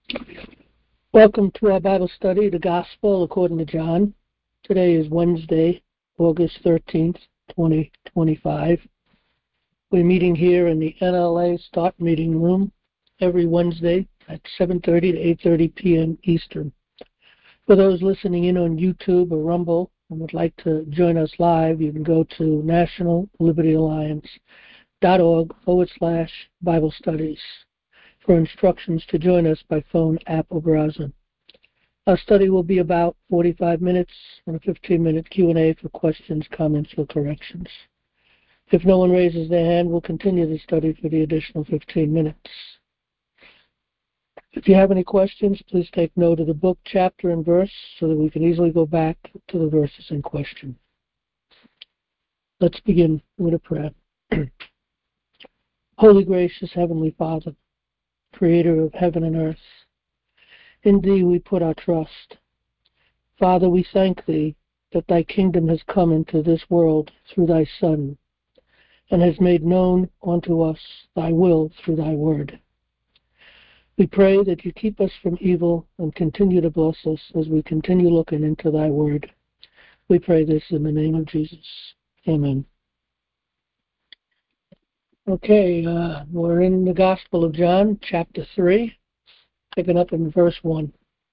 Welcome to our Bible study, the Gospel according to John. Today is Wednesday, August 13th, 2025. We're meeting here in the NLA Start Meeting Room every Wednesday at 7:30 to 8:30 p.m. Eastern. For those listening in on YouTube or Rumble and would like to join us live, you can go to nationallibertyalliance.org/Bible studies for instructions to join us by phone, app, or browser. Our study will be about 45 minutes and a 15-minute Q&A for questions, comments, or corrections. If no one raises their hand, we'll continue the study for the additional 15 minutes. If you have any questions, please take note of the book, chapter, and verse so that we can easily go back to the verses in question. Let's begin with a prayer. Holy, gracious Heavenly Father, Creator of heaven and earth, in Thee we put our trust. Father, we thank Thee that Thy kingdom has come into this world through Thy Son and has made known unto us Thy will through Thy word. We pray that You keep us from evil and continue to bless us as we continue looking into Thy word. We pray this in the name of Jesus. Amen. Okay, we're in the Gospel of John, chapter 3, picking up in verse 1.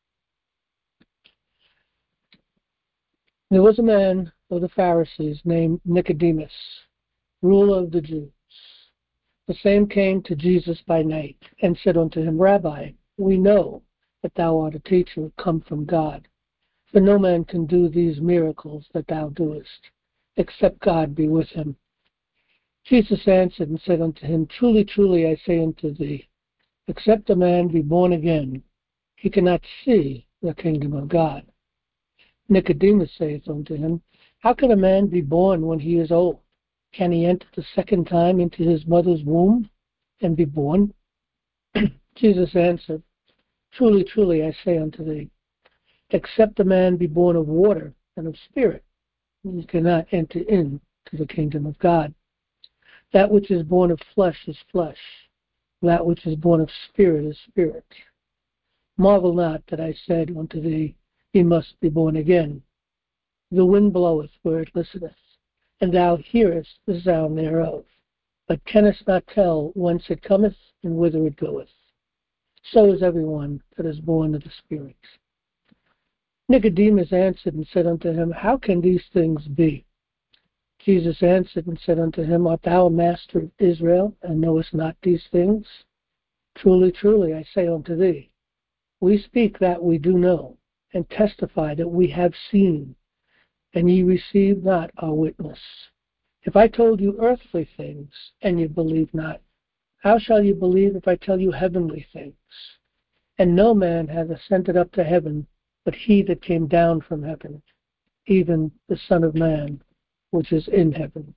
There was a man of the Pharisees named Nicodemus, ruler of the Jews. The same came to Jesus by night and said unto him, Rabbi, we know that thou art a teacher come from God, for no man can do these miracles that thou doest, except God be with him. Jesus answered and said unto him, Truly, truly, I say unto thee, except a man be born again, he cannot see the kingdom of God. Nicodemus saith unto him, How can a man be born when he is old? Can he enter the second time into his mother's womb and be born? Jesus answered, Truly, truly, I say unto thee, except a man be born of water and of spirit, he cannot enter into the kingdom of God. That which is born of flesh is flesh. That which is born of spirit is spirit. Marvel not that I said unto thee, Ye must be born again. The wind bloweth where it listeth, and thou hearest the sound thereof, but canst not tell whence it cometh and whither it goeth. So is everyone that is born of the Spirit. Nicodemus answered and said unto him, How can these things be? Jesus answered and said unto him, Art thou a master of Israel, and knowest not these things? Truly, truly, I say unto thee, we speak that we do know, and testify that we have seen, and ye receive not our witness. If I told you earthly things, and ye believe not, how shall you believe if I tell you heavenly things? And no man hath ascended up to heaven, but he that came down from heaven, even the Son of Man, which is in heaven.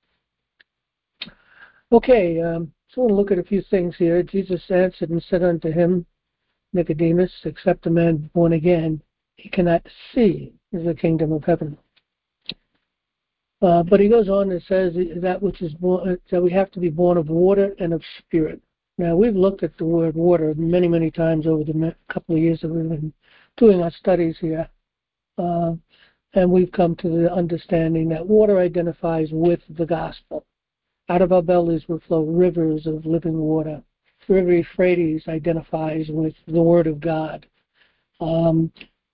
Okay, so we'll look at a few things here. Jesus answered and said unto him, Nicodemus, except a man be born again, he cannot see the kingdom of heaven. But he goes on and says that which is born, that we have to be born of water and of spirit. Now, we've looked at the word water many, many times over the couple of years that we've been doing our studies here. And we've come to the understanding that water identifies with the gospel. Out of our bellies will flow rivers of living water. The river Euphrates identifies with the Word of God. And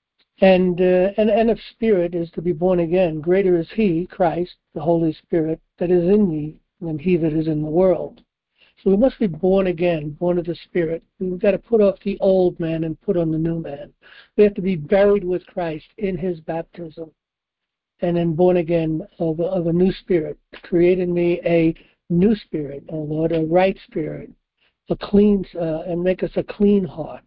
of spirit is to be born again. Greater is He, Christ, the Holy Spirit, that is in me than he that is in the world. So we must be born again, born of the Spirit. We've got to put off the old man and put on the new man. We have to be buried with Christ in His baptism, and then born again of a new spirit. Create in me a new spirit, O Lord, a right spirit, a clean, and make us a clean heart.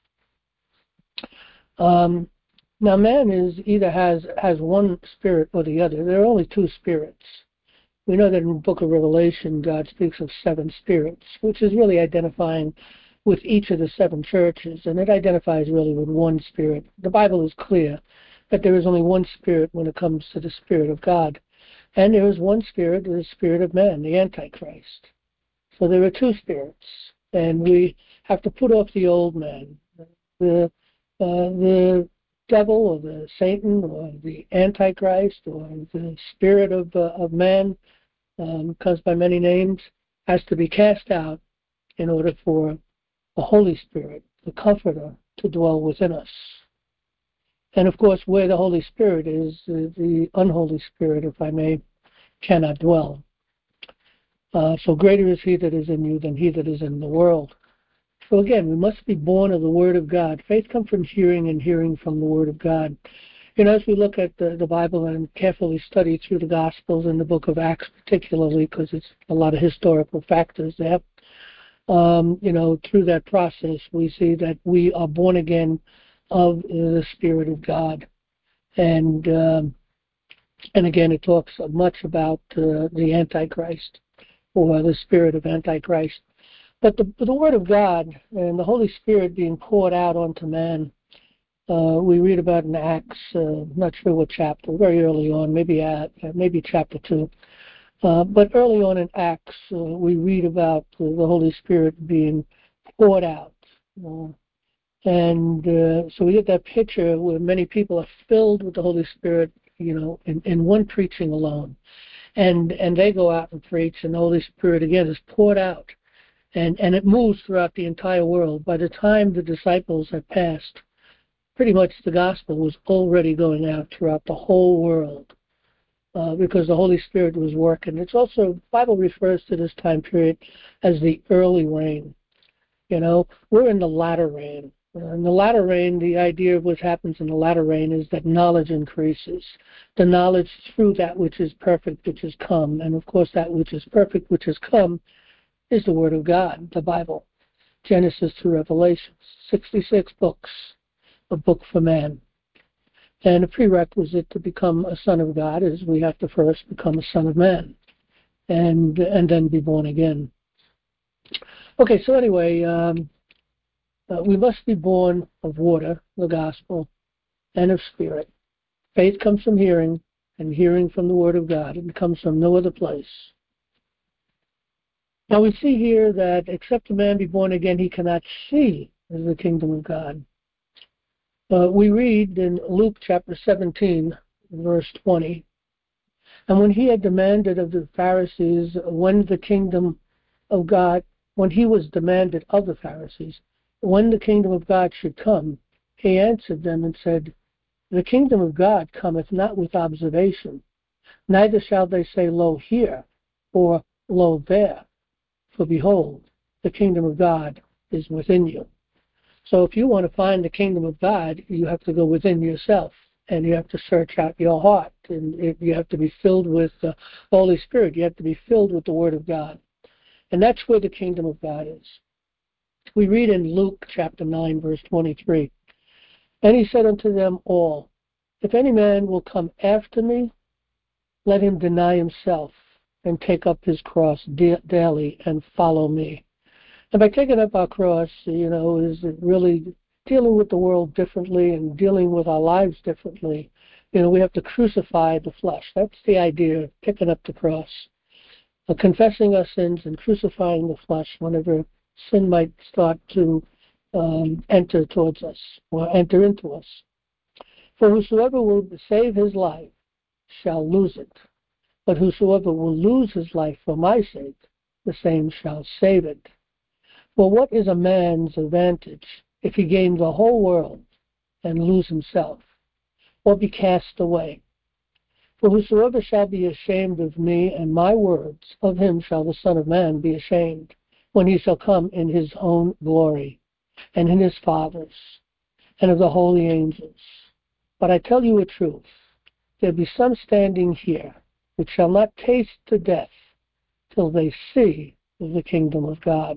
Now, man either has one spirit or the other. There are only two spirits. We know that in the book of Revelation, God speaks of 7 spirits, which is really identifying with each of the 7 churches, and it identifies really with one spirit. The Bible is clear that there is only one spirit when it comes to the Spirit of God, and there is one spirit, the spirit of man, the Antichrist. So there are 2 spirits, and we have to put off the old man. the devil or the Satan or the Antichrist or the spirit of man, caused by many names, has to be cast out in order for the Holy Spirit, the Comforter, to dwell within us. And of course, where the Holy Spirit is, the unholy spirit, if I may, cannot dwell. So greater is he that is in you than he that is in the world. So again, we must be born of the Word of God. Faith comes from hearing, and hearing from the Word of God. As we look at the Bible and carefully study through the Gospels and the book of Acts particularly, because it's a lot of historical factors there, through that process, we see that we are born again of the Spirit of God. And again, it talks much about the Antichrist, or the spirit of Antichrist. But the Word of God and the Holy Spirit being poured out onto man, we read about in Acts, not sure what chapter, very early on, maybe chapter 2. But early on in Acts, we read about the Holy Spirit being poured out. So we get that picture where many people are filled with the Holy Spirit, in one preaching alone. And they go out and preach, and the Holy Spirit, again, is poured out. And it moves throughout the entire world. By the time the disciples had passed, pretty much the gospel was already going out throughout the whole world, because the Holy Spirit was working. It's also, the Bible refers to this time period as the early rain. We're in the latter rain. In the latter rain, the idea of what happens in the latter rain is that knowledge increases. The knowledge through that which is perfect, which has come. And of course, that which is perfect, which has come, is the Word of God, the Bible. Genesis to Revelation, 66 books, a book for man. And a prerequisite to become a son of God is we have to first become a son of man, and then be born again. Okay, so anyway, we must be born of water, the gospel, and of spirit. Faith comes from hearing, and hearing from the Word of God. It comes from no other place. Now we see here that except a man be born again, he cannot see the kingdom of God. We read in Luke chapter 17, verse 20, and when he had demanded of the Pharisees when the kingdom of God, when he was demanded of the Pharisees, when the kingdom of God should come, he answered them and said, the kingdom of God cometh not with observation, neither shall they say, lo here, or lo there. For behold, the kingdom of God is within you. So if you want to find the kingdom of God, you have to go within yourself, and you have to search out your heart, and you have to be filled with the Holy Spirit. You have to be filled with the Word of God. And that's where the kingdom of God is. We read in Luke chapter 9, verse 23, and he said unto them all, if any man will come after me, let him deny himself and take up his cross daily and follow me. And by taking up our cross, is really dealing with the world differently and dealing with our lives differently. We have to crucify the flesh. That's the idea of picking up the cross. Confessing our sins and crucifying the flesh whenever sin might start to enter towards us or enter into us. For whosoever will save his life shall lose it. But whosoever will lose his life for my sake, the same shall save it. For what is a man's advantage if he gain the whole world and lose himself, or be cast away? For whosoever shall be ashamed of me and my words, of him shall the Son of Man be ashamed, when he shall come in his own glory, and in his Father's, and of the holy angels. But I tell you a truth, there be some standing here which shall not taste to death till they see the kingdom of God.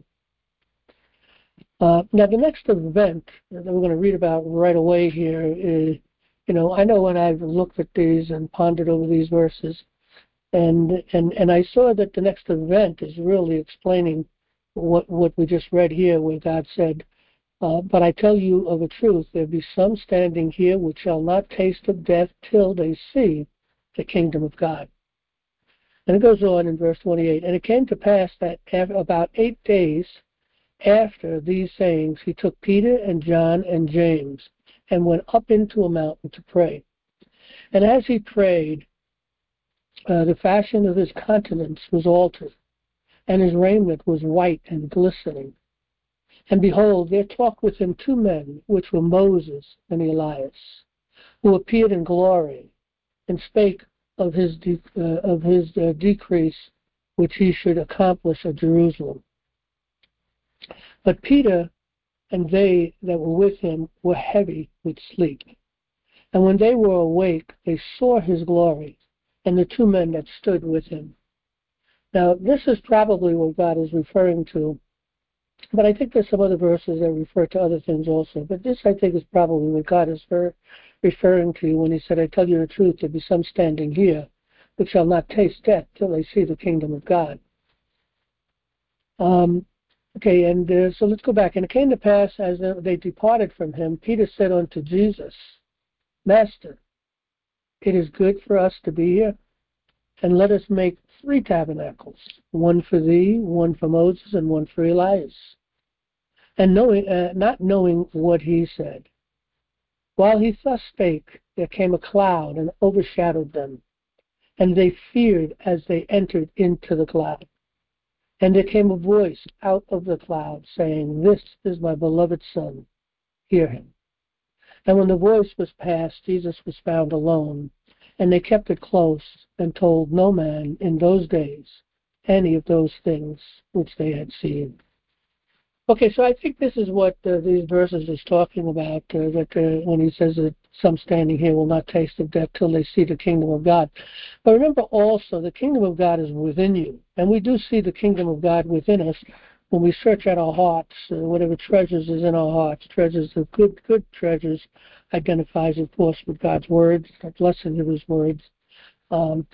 Now, the next event that we're going to read about right away here is, I know when I've looked at these and pondered over these verses, and I saw that the next event is really explaining what we just read here, where God said, but I tell you of a truth, there be some standing here which shall not taste of death till they see the kingdom of God. And it goes on in verse 28, and it came to pass that about 8 days After these sayings, he took Peter and John and James and went up into a mountain to pray. And as he prayed, the fashion of his countenance was altered, and his raiment was white and glistening. And behold, there talked with him two men, which were Moses and Elias, who appeared in glory, and spake of his decrease, which he should accomplish at Jerusalem. But Peter and they that were with him were heavy with sleep. And when they were awake, they saw his glory, and the two men that stood with him. Now, this is probably what God is referring to, but I think there's some other verses that refer to other things also. But this, I think, is probably what God is referring to when he said, I tell you the truth, there be some standing here which shall not taste death till they see the kingdom of God. Okay, and so let's go back. And it came to pass, as they departed from him, Peter said unto Jesus, Master, it is good for us to be here, and let us make 3 tabernacles, one for thee, one for Moses, and one for Elias. And not knowing what he said, while he thus spake, there came a cloud and overshadowed them, and they feared as they entered into the cloud. And there came a voice out of the cloud, saying, This is my beloved Son, hear him. And when the voice was past, Jesus was found alone, and they kept it close, and told no man in those days any of those things which they had seen. Okay, so I think this is what these verses is talking about, that when he says that some standing here will not taste of death till they see the kingdom of God. But remember also, the kingdom of God is within you, and we do see the kingdom of God within us when we search out our hearts. Whatever treasures is in our hearts, treasures of good treasures, identifies, of course, with God's words, the blessing of his words. And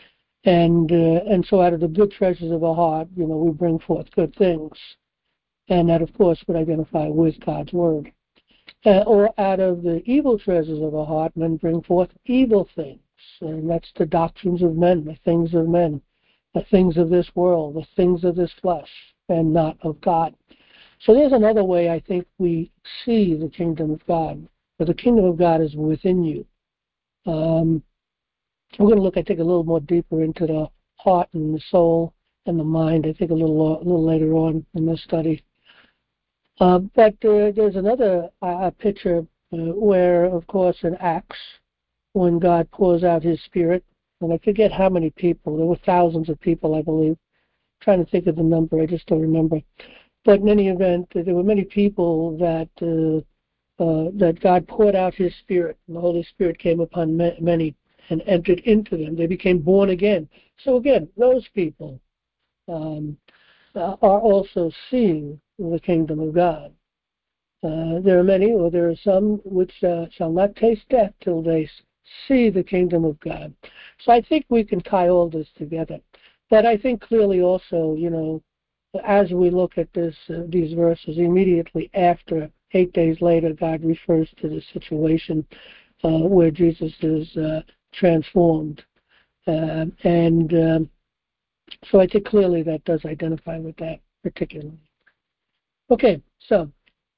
so out of the good treasures of our heart, we bring forth good things. And that, of course, would identify with God's word. Or out of the evil treasures of our heart, men bring forth evil things. And that's the doctrines of men, the things of men, the things of this world, the things of this flesh, and not of God. So there's another way I think we see the kingdom of God. But the kingdom of God is within you. We're going to look, I think, a little more deeper into the heart and the soul and the mind, I think, a little later on in this study. But there's another picture where, of course, in Acts, when God pours out his Spirit, and I forget how many people, there were thousands of people, I believe. I'm trying to think of the number, I just don't remember. But in any event, there were many people that God poured out his Spirit, and the Holy Spirit came upon many and entered into them. They became born again. So again, those people are also seeing the kingdom of God. There are many, or there are some, which shall not taste death till they see the kingdom of God. So I think we can tie all this together. But I think clearly also, as we look at these verses, immediately after, 8 days later, God refers to the situation where Jesus is transformed. So I think clearly that does identify with that particularly. Okay, so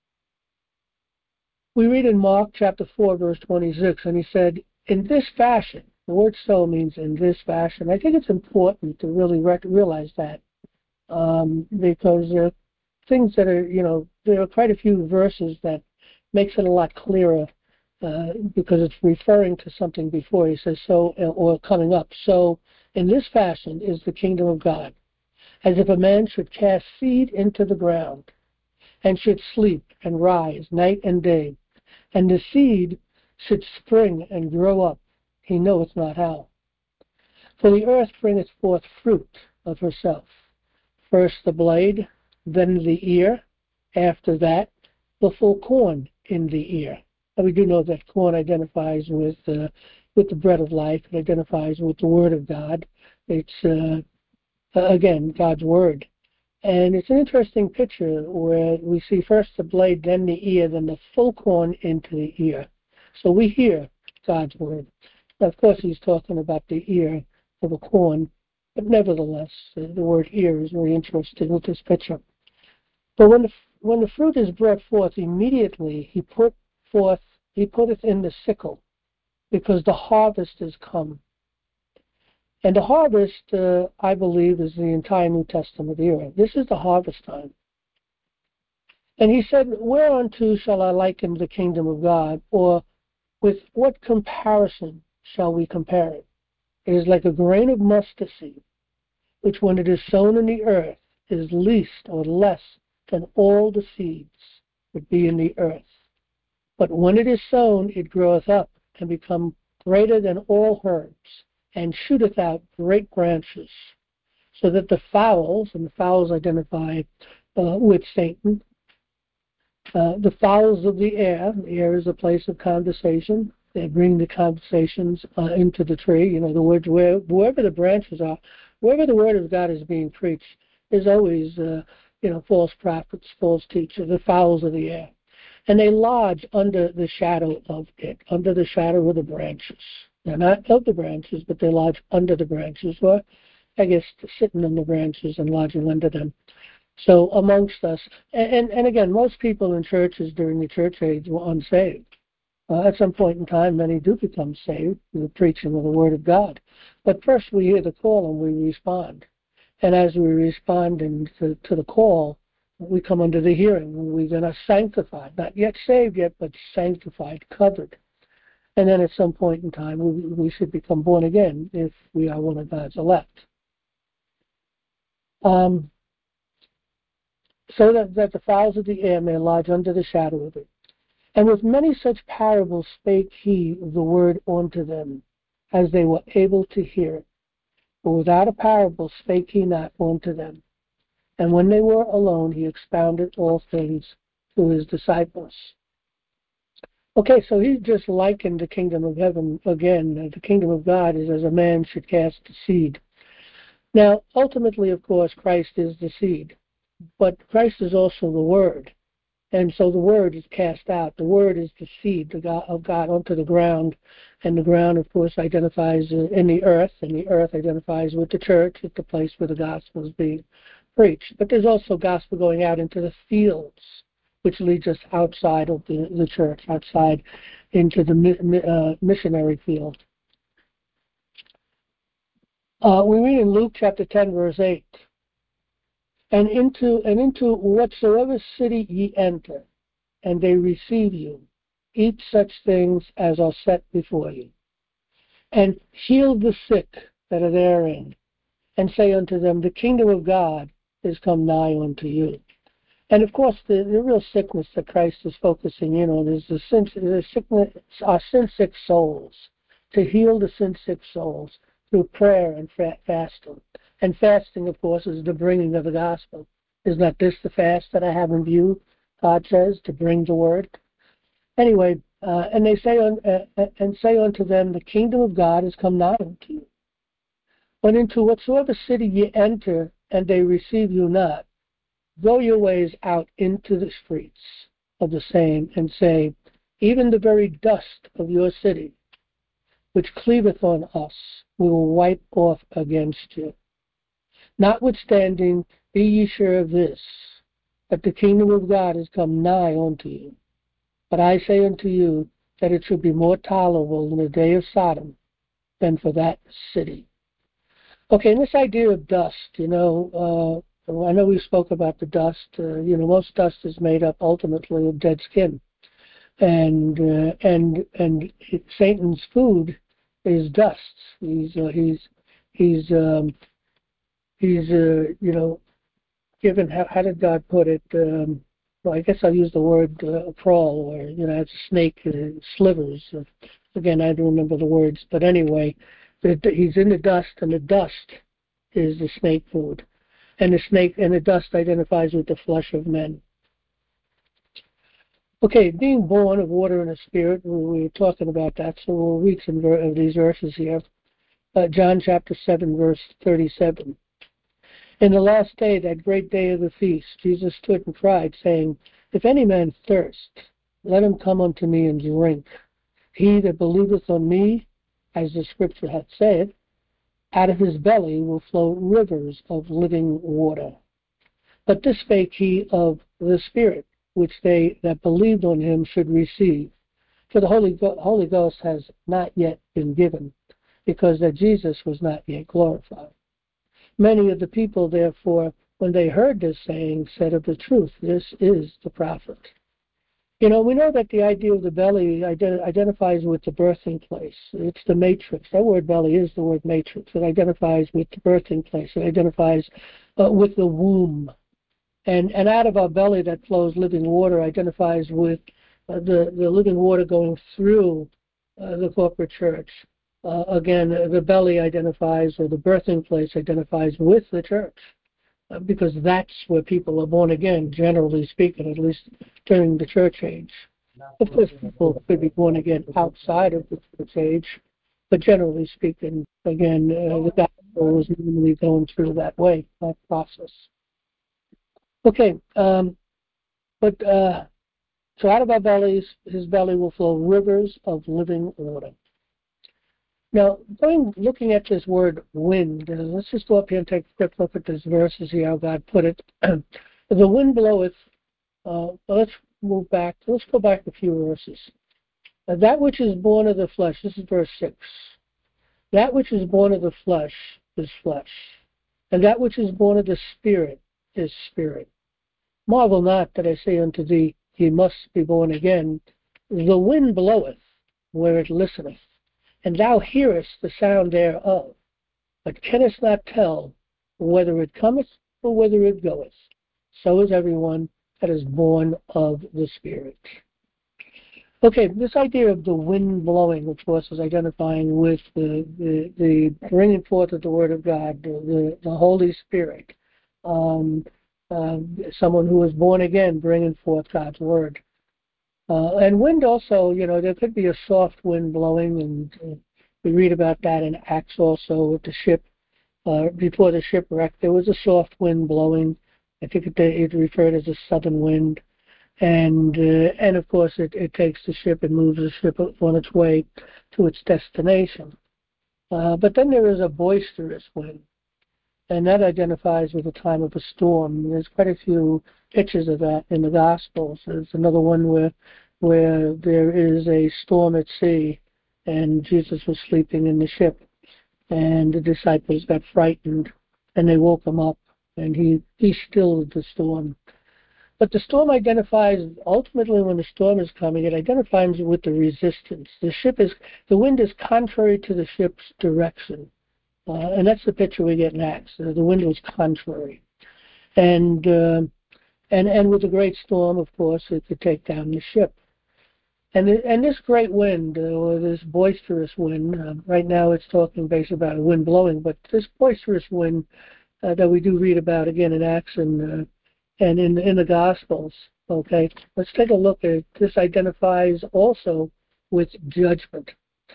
we read in Mark chapter 4, verse 26, and he said, in this fashion, the word so means in this fashion. I think it's important to really realize that because there are things that are, there are quite a few verses that makes it a lot clearer because it's referring to something before. He says so, or coming up. So in this fashion is the kingdom of God, as if a man should cast seed into the ground and should sleep and rise night and day, and the seed should spring and grow up, he knoweth not how. For the earth bringeth forth fruit of herself, first the blade, then the ear, after that the full corn in the ear. And we do know that corn identifies with the bread of life. It identifies with the Word of God. It's, again, God's Word. And it's an interesting picture where we see first the blade, then the ear, then the full corn into the ear. So we hear God's Word. Now, of course, he's talking about the ear of a corn, but nevertheless, the word ear is very interesting with this picture. But when when the fruit is brought forth, immediately he putteth in the sickle, because the harvest is come. And the harvest, I believe, is the entire New Testament era. This is the harvest time. And he said, whereunto shall I liken the kingdom of God? Or with what comparison shall we compare it? It is like a grain of mustard seed, which when it is sown in the earth is least or less than all the seeds that be in the earth. But when it is sown, it groweth up and become greater than all herbs, and shooteth out great branches, so that the fowls, and the fowls identify with Satan, the fowls of the air is a place of conversation. They bring the conversations into the tree. In other words, wherever the branches are, wherever the word of God is being preached, there's always, false prophets, false teachers, the fowls of the air. And they lodge under the shadow of it, under the shadow of the branches. They're not of the branches, but they lodge under the branches, or I guess sitting on the branches and lodging under them. So amongst us, and again, most people in churches during the church age were unsaved. At some point in time, many do become saved through the preaching of the Word of God. But first we hear the call and we respond. And as we respond to the call, we come under the hearing. We're going to sanctified, not yet saved yet, but sanctified, covered. And then at some point in time, we should become born again if we are one of God's elect. So that the fowls of the air may lodge under the shadow of it. And with many such parables spake he the word unto them, as they were able to hear it. But without a parable spake he not unto them. And when they were alone, he expounded all things to his disciples. Okay, so he just likened the kingdom of heaven again. The kingdom of God is as a man should cast the seed. Now, ultimately, of course, Christ is the seed. But Christ is also the Word. And so the Word is cast out. The Word is the seed of God onto the ground. And the ground, of course, identifies in the earth. And the earth identifies with the church. It's the place where the gospel is being preached. But there's also gospel going out into the fields, which leads us outside of the church, outside into the missionary field. We read in Luke chapter 10, verse 8. And into whatsoever city ye enter, and they receive you, eat such things as are set before you, and heal the sick that are therein, and say unto them, the kingdom of God is come nigh unto you. And of course, the real sickness that Christ is focusing in on is our sin-sick souls, to heal the sin-sick souls through prayer and fasting. And fasting, of course, is the bringing of the gospel. Is not this the fast that I have in view, God says, to bring the word? Anyway, and they say unto them, the kingdom of God is come nigh unto you. But into whatsoever city ye enter, and they receive you not, go your ways out into the streets of the same, and say, even the very dust of your city, which cleaveth on us, we will wipe off against you. Notwithstanding, be ye sure of this, that the kingdom of God is come nigh unto you. But I say unto you, that it should be more tolerable in the day of Sodom than for that city. Okay, and this idea of dust, I know we spoke about the dust. Most dust is made up ultimately of dead skin, and Satan's food is dust. He's given, how did God put it? Well, I guess I'll use the word crawl, or, as a snake, slivers. Again, I don't remember the words, but anyway, he's in the dust, and the dust is the snake food. And the dust identifies with the flesh of men. Okay, being born of water and the Spirit, we were talking about that, so we'll read some of these verses here. John chapter 7, verse 37. In the last day, that great day of the feast, Jesus stood and cried, saying, if any man thirst, let him come unto me and drink. He that believeth on me, as the scripture hath said, out of his belly will flow rivers of living water. But this spake he of the Spirit, which they that believed on him should receive. For the Holy Ghost has not yet been given, because that Jesus was not yet glorified. Many of the people, therefore, when they heard this saying, said of the truth, this is the prophet. We know that the idea of the belly identifies with the birthing place. It's the matrix. That word belly is the word matrix. It identifies with the birthing place. It identifies with the womb. And out of our belly that flows living water identifies with the living water going through the corporate church. Again, the belly identifies, or the birthing place identifies with the church. Because that's where people are born again, generally speaking, at least during the church age. Of course, people could be born again outside of the church age, but generally speaking, again, the gospel is normally going through that way, that process. Okay, so out of our bellies, his belly will flow rivers of living water. Now, looking at this word wind, let's just go up here and take a quick look at this verses here, how God put it. The wind bloweth, let's move back, let's go back a few verses. That which is born of the flesh, this is verse 6. That which is born of the flesh is flesh, and that which is born of the Spirit is spirit. Marvel not that I say unto thee, ye must be born again. The wind bloweth where it listeneth, and thou hearest the sound thereof, but canst not tell whether it cometh or whether it goeth. So is everyone that is born of the Spirit. Okay, this idea of the wind blowing, of course, is identifying with the bringing forth of the Word of God, the Holy Spirit, someone who is born again, bringing forth God's Word. And wind also, there could be a soft wind blowing, and we read about that in Acts also with the ship. Before the shipwreck, there was a soft wind blowing. I think it referred as a southern wind. And of course, it takes the ship and moves the ship on its way to its destination. But then there is a boisterous wind, and that identifies with the time of a storm. There's quite a few pictures of that in the Gospels. There's another one where there is a storm at sea, and Jesus was sleeping in the ship, and the disciples got frightened, and they woke him up, and he stilled the storm. But the storm identifies, ultimately when the storm is coming, it identifies with the resistance. The wind is contrary to the ship's direction. And that's the picture we get in Acts. The wind was contrary. And with a great storm, of course, it could take down the ship. And this great wind, or this boisterous wind, right now it's talking basically about a wind blowing, but this boisterous wind that we do read about again in Acts and in the Gospels, okay? Let's take a look at this. Identifies also with judgment.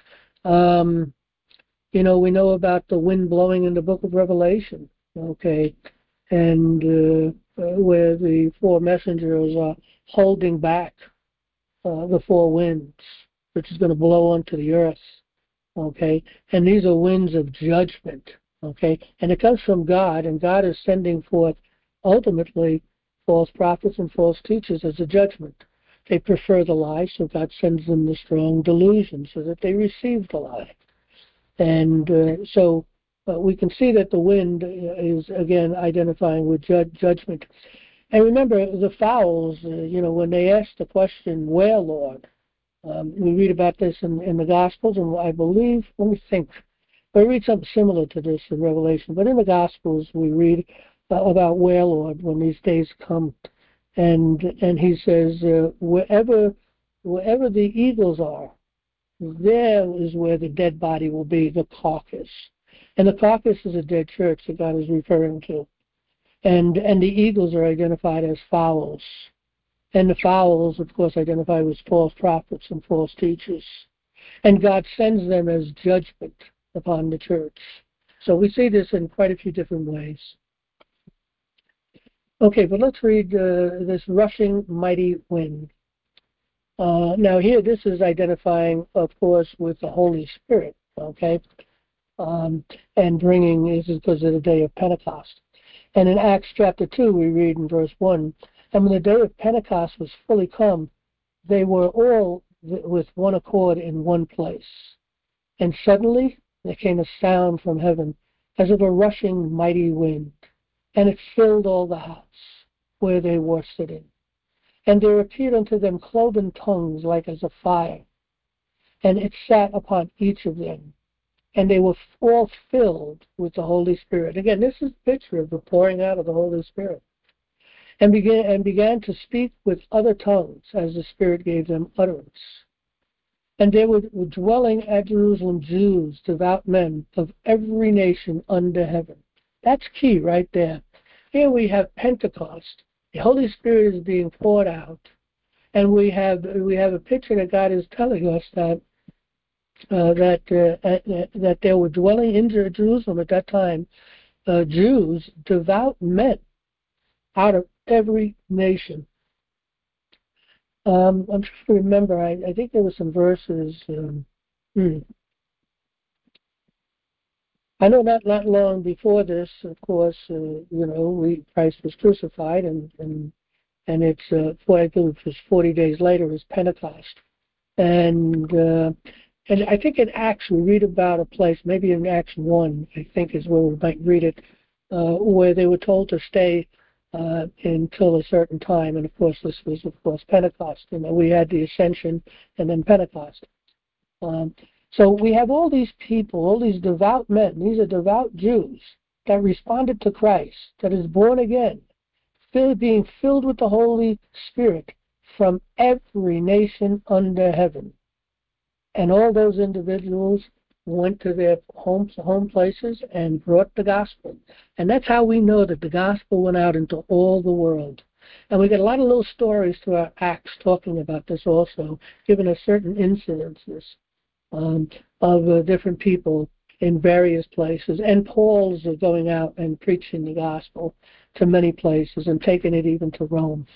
We know about the wind blowing in the book of Revelation, okay? And where the four messengers are holding back the four winds, which is going to blow onto the earth, okay? And these are winds of judgment, okay? And it comes from God, and God is sending forth ultimately false prophets and false teachers as a judgment. They prefer the lie, so God sends them the strong delusion so that they receive the lie. And so we can see that the wind is, again, identifying with judgment. And remember, the fowls, when they ask the question, where, Lord? We read about this in the Gospels, and I believe, let me think, I read something similar to this in Revelation, but in the Gospels we read about where, Lord, when these days come. And he says, wherever the eagles are, there is where the dead body will be, the carcass. And the carcass is a dead church that God is referring to. And the eagles are identified as fowls. And the fowls, of course, identify with false prophets and false teachers. And God sends them as judgment upon the church. So we see this in quite a few different ways. Okay, but let's read this rushing mighty wind. Now here, this is identifying, of course, with the Holy Spirit, okay? And bringing, this is because of the day of Pentecost. And in Acts chapter 2, we read in verse 1, and when the day of Pentecost was fully come, they were all with one accord in one place. And suddenly there came a sound from heaven, as of a rushing mighty wind, and it filled all the house where they were sitting. And there appeared unto them cloven tongues like as of fire, and it sat upon each of them. And they were all filled with the Holy Spirit. Again, this is a picture of the pouring out of the Holy Spirit. And began to speak with other tongues as the Spirit gave them utterance. And there were dwelling at Jerusalem Jews, devout men of every nation under heaven. That's key right there. Here we have Pentecost. The Holy Spirit is being poured out. And we have a picture that God is telling us that there were dwelling in Jerusalem at that time Jews, devout men out of every nation. I'm trying to remember. I think there were some verses. I know not long before this, of course, Christ was crucified, and it's I think it was 40 days later is Pentecost, and I think in Acts we read about a place, maybe in Acts 1, I think is where we might read it, where they were told to stay until a certain time, and of course this was, of course, Pentecost. We had the Ascension and then Pentecost. So we have all these people, all these devout men. These are devout Jews that responded to Christ, that is born again, being filled with the Holy Spirit from every nation under heaven. And all those individuals went to their home places and brought the gospel. And that's how we know that the gospel went out into all the world. And we get a lot of little stories throughout Acts talking about this also, giving us certain incidences of different people in various places. And Paul's going out and preaching the gospel to many places and taking it even to Rome.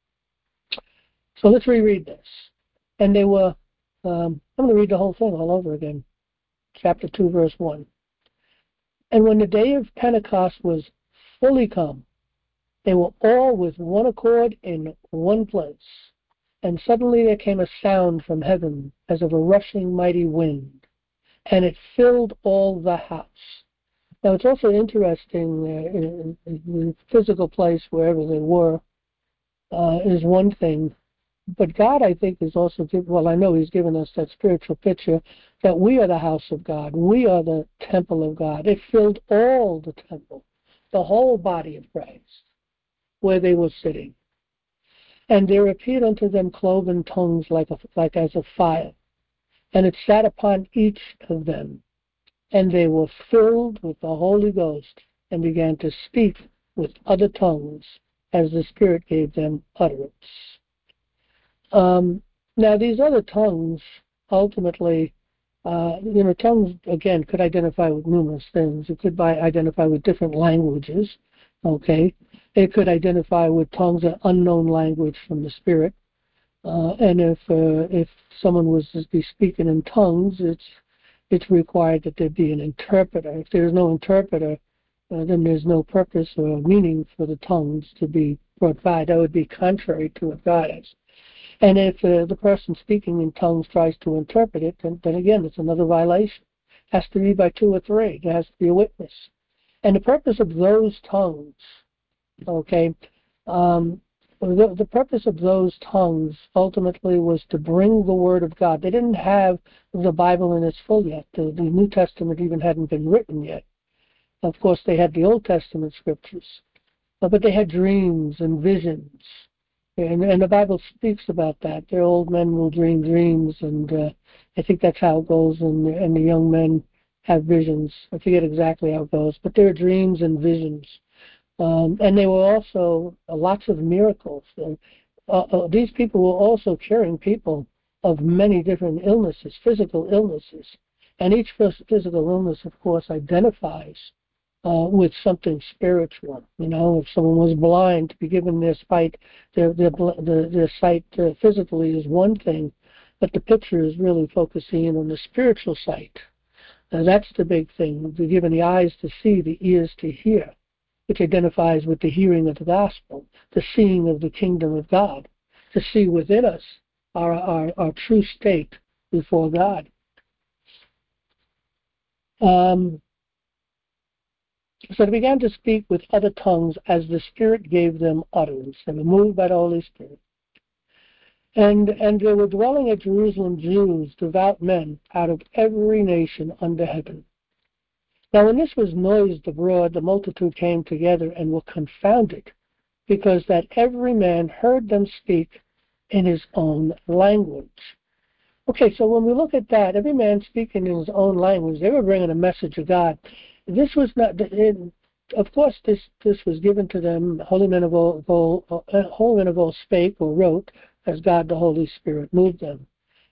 So let's reread this. And they were, I'm going to read the whole thing all over again. Chapter 2, verse 1. And when the day of Pentecost was fully come, they were all with one accord in one place. And suddenly there came a sound from heaven as of a rushing mighty wind, and it filled all the house. Now it's also interesting, in the physical place wherever they were is one thing. But God, I think, is also, I know He's given us that spiritual picture that we are the house of God. We are the temple of God. It filled all the temple, the whole body of Christ, where they were sitting. And there appeared unto them cloven tongues like as of fire, and it sat upon each of them. And they were filled with the Holy Ghost and began to speak with other tongues as the Spirit gave them utterance. Now, these other tongues, ultimately, tongues, again, could identify with numerous things. It could identify with different languages, okay? It could identify with tongues, an unknown language from the Spirit. And if someone was to be speaking in tongues, it's required that there be an interpreter. If there's no interpreter, then there's no purpose or meaning for the tongues to be brought by. That would be contrary to what God has. And if the person speaking in tongues tries to interpret it, then again, it's another violation. It has to be by 2 or 3. There has to be a witness. And the purpose of those tongues, okay, the purpose of those tongues ultimately was to bring the Word of God. They didn't have the Bible in its full yet. The New Testament even hadn't been written yet. Of course, they had the Old Testament scriptures, but they had dreams and visions. And the Bible speaks about that. The old men will dream dreams, and I think that's how it goes, and the young men have visions. I forget exactly how it goes, but there are dreams and visions. And there were also lots of miracles. These people were also curing people of many different illnesses, physical illnesses. And each physical illness, of course, identifies with something spiritual. If someone was blind, to be given their sight, their sight physically is one thing, but the picture is really focusing in on the spiritual sight. That's the big thing. We're given the eyes to see, the ears to hear. which identifies with the hearing of the gospel, the seeing of the kingdom of God, to see within us our true state before God. So they began to speak with other tongues as the Spirit gave them utterance. They were moved by the Holy Spirit. And there were dwelling at Jerusalem Jews, devout men, out of every nation under heaven. Now when this was noised abroad, the multitude came together and were confounded, because that every man heard them speak in his own language. Okay, so when we look at that, every man speaking in his own language, they were bringing a message of God. This was not, of course, this was given to them. Holy men of old spake or wrote as God the Holy Spirit moved them,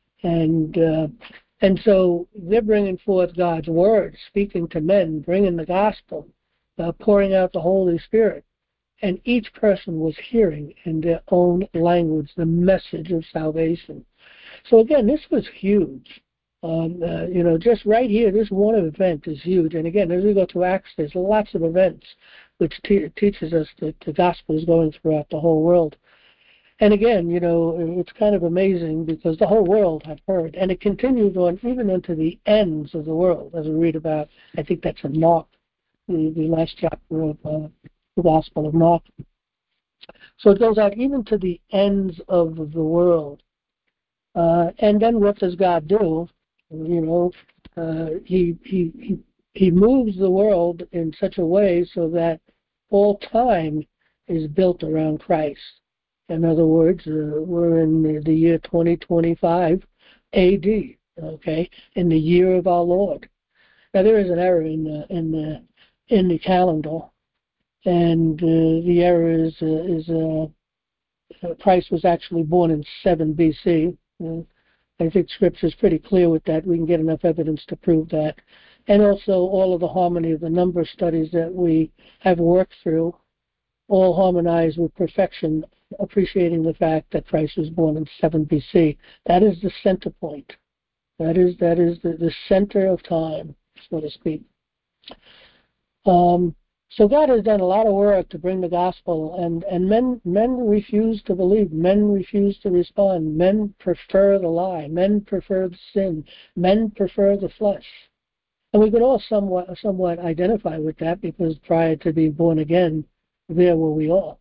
and so they're bringing forth God's word, speaking to men, bringing the gospel, pouring out the Holy Spirit, and each person was hearing in their own language the message of salvation. So again, this was huge. Just right here, this one event is huge. And again, as we go through Acts, there's lots of events which teaches us that the gospel is going throughout the whole world. And again, it's kind of amazing because the whole world had heard, and it continues on even into the ends of the world, as we read about. I think that's in Mark, the last chapter of the Gospel of Mark. So it goes out even to the ends of the world. And then what does God do? He moves the world in such a way so that all time is built around Christ. In other words, we're in the year 2025 AD, okay, in the year of our Lord. Now there is an error in the calendar, and the error is Christ was actually born in 7 BC. I think Scripture is pretty clear with that. We can get enough evidence to prove that. And also all of the harmony of the number studies that we have worked through all harmonize with perfection, appreciating the fact that Christ was born in 7 BC. That is the center point. That is the center of time, so to speak. So God has done a lot of work to bring the gospel, and men refuse to believe. Men refuse to respond. Men prefer the lie. Men prefer the sin. Men prefer the flesh. And we could all somewhat identify with that because prior to being born again, there were we all.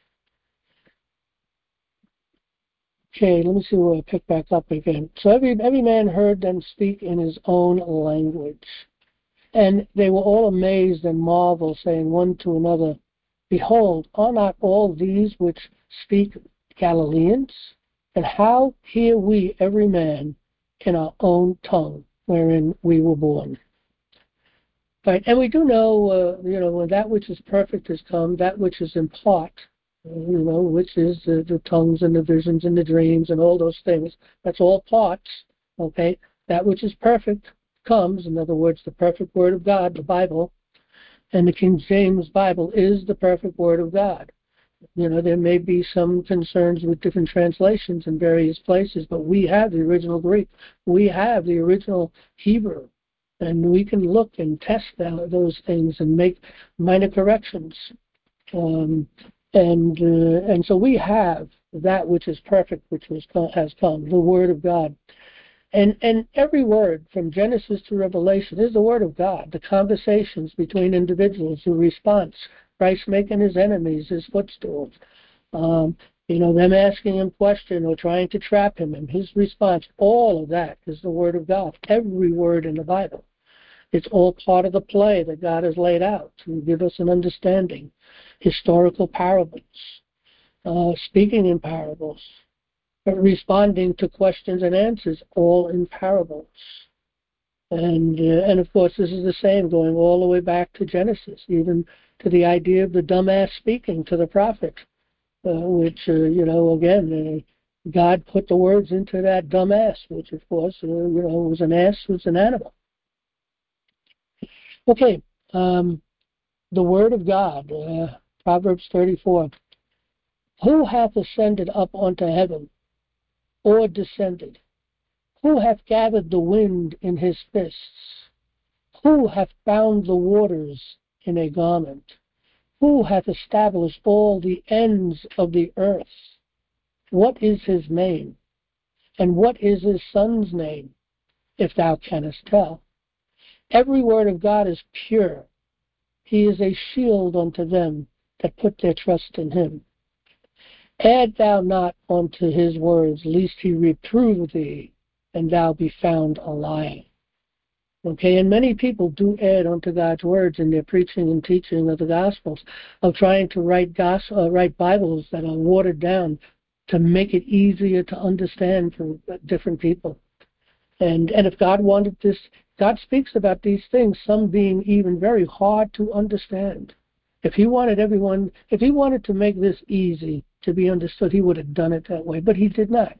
Okay, let me see where I pick back up again. So every man heard them speak in his own language. And they were all amazed and marveled, saying one to another, Behold, are not all these which speak Galileans? And how hear we every man in our own tongue wherein we were born? Right, and we do know, when that which is perfect has come, that which is in part, which is the tongues and the visions and the dreams and all those things. That's all parts, okay? That which is perfect comes, in other words, the perfect Word of God, the Bible, and the King James Bible is the perfect Word of God. There may be some concerns with different translations in various places, but we have the original Greek. We have the original Hebrew. And we can look and test those things and make minor corrections. And so we have that which is perfect, which has come, the Word of God. And every word from Genesis to Revelation is the Word of God. The conversations between individuals, the response, Christ making his enemies his footstools, them asking him questions or trying to trap him, and his response, all of that is the Word of God. Every word in the Bible. It's all part of the play that God has laid out to give us an understanding. Historical parables, speaking in parables, responding to questions and answers, all in parables. And of course, this is the same going all the way back to Genesis, even to the idea of the dumbass speaking to the prophet, which, again, God put the words into that dumbass, which, of course, was an ass, was an animal. Okay, the Word of God, Proverbs 34. Who hath ascended up unto heaven, or descended? Who hath gathered the wind in his fists? Who hath bound the waters in a garment, Who hath established all the ends of the earth? What is his name? And what is his son's name, if thou canst tell? Every word of God is pure. He is a shield unto them that put their trust in him. Add thou not unto his words, lest he reprove thee, and thou be found a liar. Okay, and many people do add unto God's words in their preaching and teaching of the Gospels, of trying to write Bibles that are watered down to make it easier to understand for different people. And if God wanted this, God speaks about these things, some being even very hard to understand. If he wanted to make this easy to be understood, he would have done it that way, but he did not.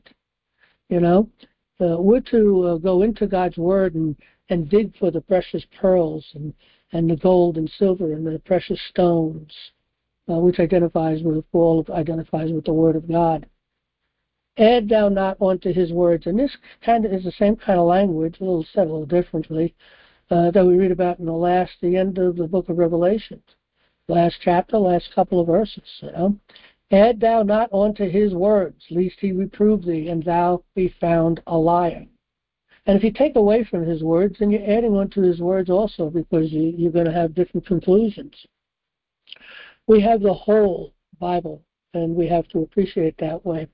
We're to go into God's word and dig for the precious pearls and the gold and silver and the precious stones, which Paul identifies with the word of God. Add thou not unto his words. And this kind of is the same kind of language, said a little differently, that we read about in the end of the book of Revelation. Last chapter, last couple of verses. Add thou not unto his words, lest he reprove thee, and thou be found a liar. And if you take away from his words, then you're adding unto his words also, because you're going to have different conclusions. We have the whole Bible, and we have to appreciate that way.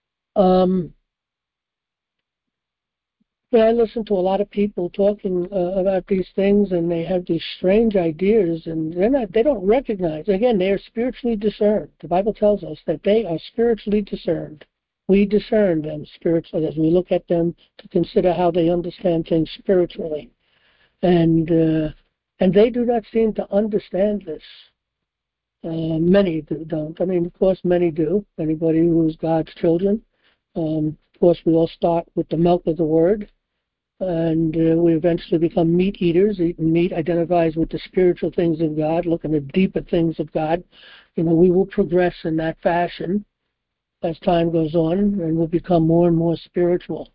But I listen to a lot of people talking about these things, and they have these strange ideas, and they don't recognize. Again, they are spiritually discerned. The Bible tells us that they are spiritually discerned. We discern them spiritually as we look at them to consider how they understand things spiritually, and they do not seem to understand this. Many don't. I mean, of course, many do. Anybody who is God's children. Of course, we all start with the milk of the Word, and we eventually become meat eaters. Eating meat identifies with the spiritual things of God, looking at deeper things of God. We will progress in that fashion as time goes on, and we'll become more and more spiritual.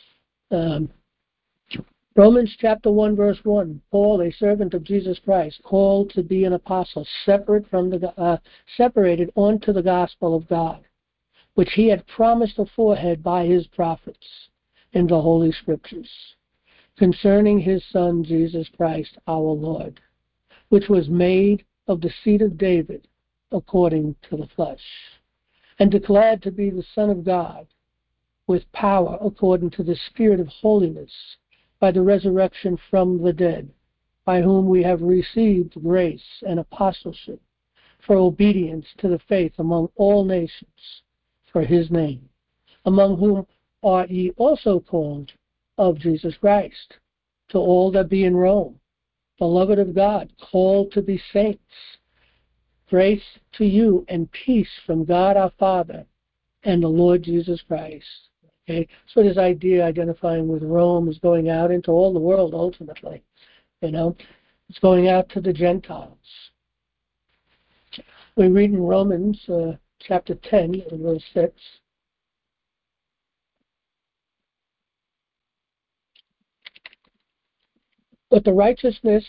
Romans chapter 1, verse 1, Paul, a servant of Jesus Christ, called to be an apostle, separated unto the gospel of God, which he had promised aforehand by his prophets in the Holy Scriptures, concerning his Son, Jesus Christ, our Lord, which was made of the seed of David according to the flesh, and declared to be the Son of God, with power according to the Spirit of holiness, by the resurrection from the dead, by whom we have received grace and apostleship for obedience to the faith among all nations, for his name, among whom are ye also called of Jesus Christ, to all that be in Rome, beloved of God, called to be saints, grace to you and peace from God our Father and the Lord Jesus Christ. Okay, so this idea identifying with Rome is going out into all the world ultimately. It's going out to the Gentiles. We read in Romans chapter 10, verse 6. But the righteousness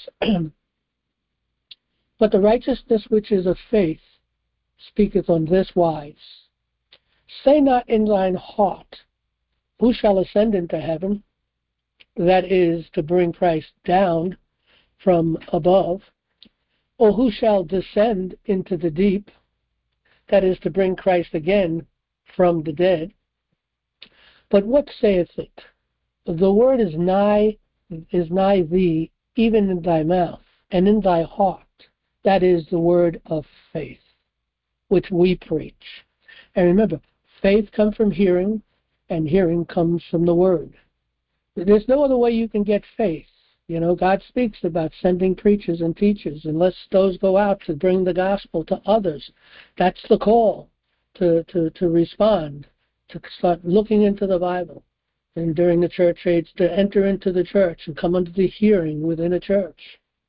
which is of faith speaketh on this wise. Say not in thine heart, who shall ascend into heaven? That is, to bring Christ down from above. Or who shall descend into the deep? That is, to bring Christ again from the dead. But what saith it? The word is nigh thee, even in thy mouth and in thy heart. That is the word of faith, which we preach. And remember, faith comes from hearing, and hearing comes from the word. There's no other way you can get faith. God speaks about sending preachers and teachers, unless those go out to bring the gospel to others. That's the call to respond, to start looking into the Bible. And during the church age, to enter into the church and come under the hearing within a church.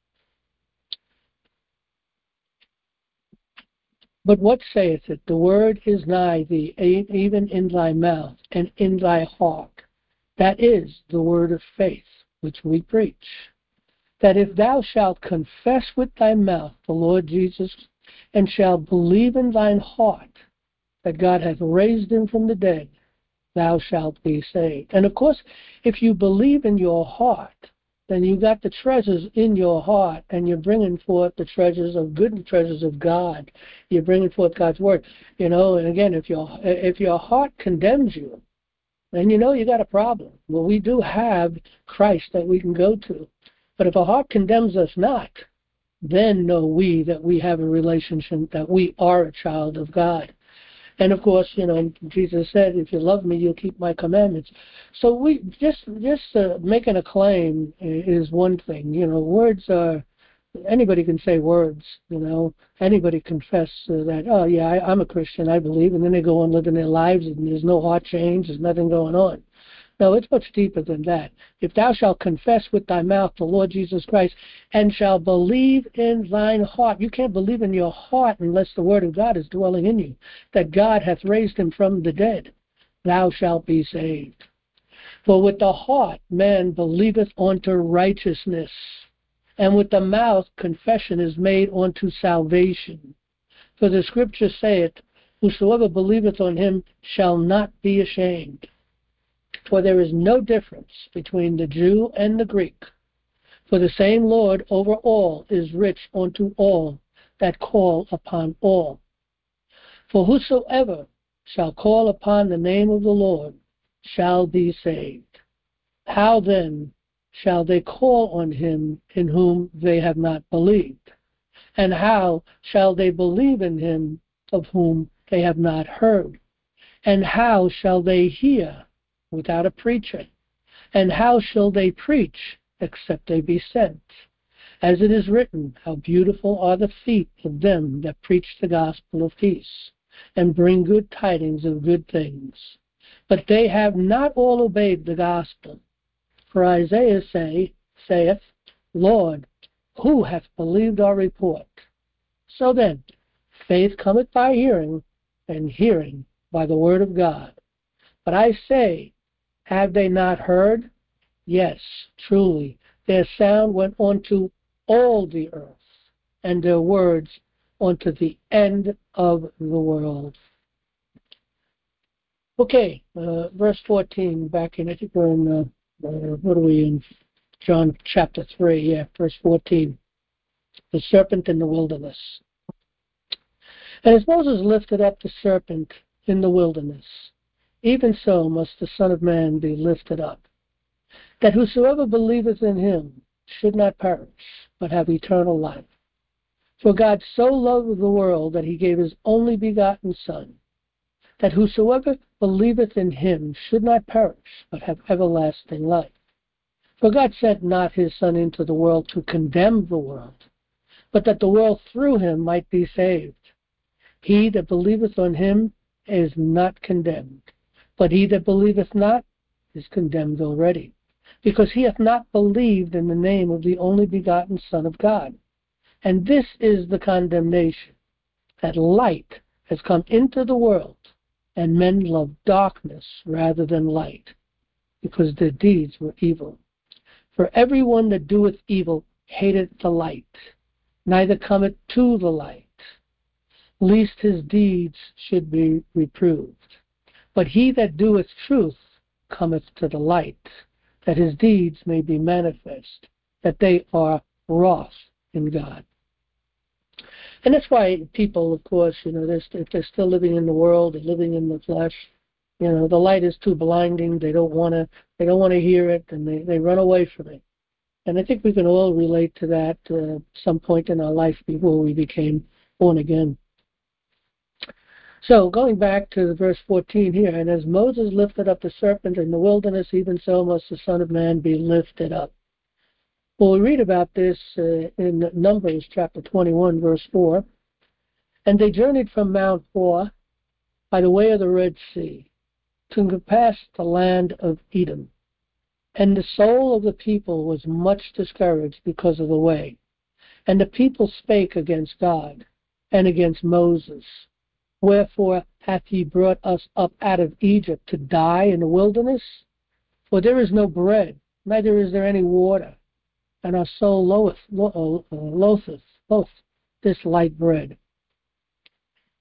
But what saith it? The word is nigh thee, even in thy mouth and in thy heart. That is the word of faith, which we preach. That if thou shalt confess with thy mouth the Lord Jesus and shalt believe in thine heart that God hath raised him from the dead, thou shalt be saved. And of course, if you believe in your heart, then you got the treasures in your heart, and you're bringing forth the treasures of good, the treasures of God. You're bringing forth God's word. And again, if your heart condemns you, then you got a problem. Well, we do have Christ that we can go to. But if our heart condemns us not, then know we that we have a relationship, that we are a child of God. And of course, Jesus said, if you love me, you'll keep my commandments. So we just making a claim is one thing. Words are, anybody can say words, anybody confess that, oh yeah, I'm a Christian, I believe, and then they go on living their lives and there's no heart change, there's nothing going on. No, it's much deeper than that. If thou shalt confess with thy mouth the Lord Jesus Christ and shalt believe in thine heart, you can't believe in your heart unless the word of God is dwelling in you, that God hath raised him from the dead, thou shalt be saved. For with the heart man believeth unto righteousness, and with the mouth confession is made unto salvation. For the scripture saith, whosoever believeth on him shall not be ashamed. For there is no difference between the Jew and the Greek. For the same Lord over all is rich unto all that call upon all. For whosoever shall call upon the name of the Lord shall be saved. How then shall they call on him in whom they have not believed? And how shall they believe in him of whom they have not heard? And how shall they hear without a preacher? And how shall they preach except they be sent? As it is written, how beautiful are the feet of them that preach the gospel of peace, and bring good tidings of good things. But they have not all obeyed the gospel. For Isaiah saith, Lord, who hath believed our report? So then, faith cometh by hearing, and hearing by the word of God. But I say, have they not heard? Yes, truly, their sound went unto all the earth, and their words unto the end of the world. Okay, verse 14, back in, I think we're in, what are we in? John chapter 3, verse 14. The serpent in the wilderness. And as Moses lifted up the serpent in the wilderness, even so must the Son of Man be lifted up, that whosoever believeth in him should not perish, but have eternal life. For God so loved the world that he gave his only begotten Son, that whosoever believeth in him should not perish, but have everlasting life. For God sent not his Son into the world to condemn the world, but that the world through him might be saved. He that believeth on him is not condemned, but he that believeth not is condemned already, because he hath not believed in the name of the only begotten Son of God. And this is the condemnation, that light has come into the world, and men love darkness rather than light, because their deeds were evil. For every one that doeth evil hateth the light, neither cometh to the light, lest his deeds should be reproved. But he that doeth truth cometh to the light, that his deeds may be manifest, that they are wrought in God. And that's why people, of course, if they're still living in the world, they're living in the flesh, the light is too blinding, they don't want to hear it, and they run away from it. And I think we can all relate to that some point in our life before we became born again. So, going back to verse 14 here, and as Moses lifted up the serpent in the wilderness, even so must the Son of Man be lifted up. Well, we read about this in Numbers chapter 21, verse 4. And they journeyed from Mount Hor by the way of the Red Sea to compass the land of Edom. And the soul of the people was much discouraged because of the way. And the people spake against God and against Moses. Wherefore hath he brought us up out of Egypt to die in the wilderness? For there is no bread, neither is there any water, and our soul loatheth this light bread.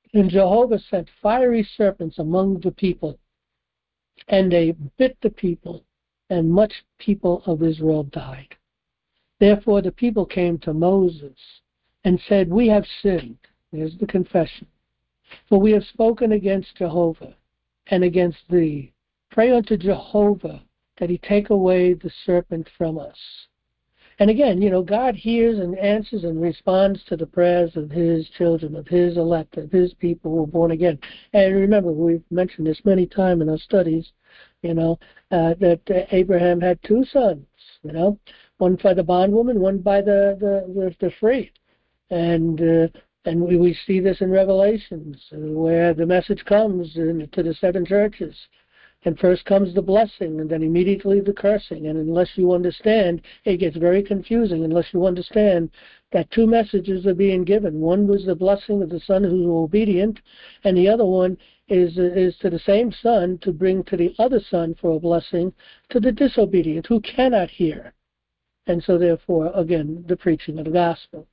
And Jehovah sent fiery serpents among the people, and they bit the people, and much people of Israel died. Therefore the people came to Moses and said, we have sinned. There's the confession. For we have spoken against Jehovah and against thee. Pray unto Jehovah that he take away the serpent from us. And again, God hears and answers and responds to the prayers of his children, of his elect, of his people who are born again. And remember, we've mentioned this many times in our studies, that Abraham had two sons, one by the bondwoman, one by the free. And we see this in Revelations, where the message comes to the seven churches. And first comes the blessing, and then immediately the cursing. And unless you understand, it gets very confusing unless you understand that two messages are being given. One was the blessing of the son who was obedient, and the other one is to the same son to bring to the other son for a blessing to the disobedient who cannot hear. And so therefore, again, the preaching of the gospel.